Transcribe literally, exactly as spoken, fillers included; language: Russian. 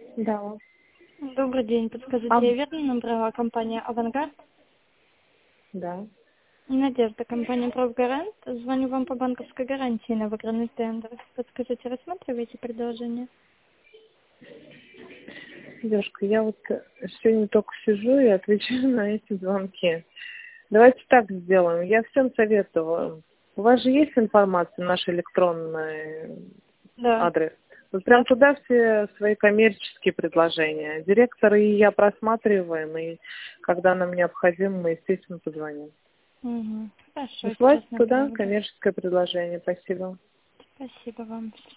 Да. Добрый день. Подскажите, А, я верно набрала компания «Авангард»? да. Надежда, компания «Профгарант». Звоню вам по банковской гарантии на выигранный тендер. Подскажите, рассматриваете предложение? Девушка, я вот сегодня только сижу и отвечаю на эти звонки. Давайте так сделаем. Я всем советую. У вас же есть информация, наш электронный Да. адрес? Вот прям Да. туда все свои коммерческие предложения. Директор и я просматриваем, и когда нам необходимо, мы, естественно, позвоним. Угу. Хорошо, сейчас Присылайте туда направлю. коммерческое предложение. Спасибо. Спасибо вам.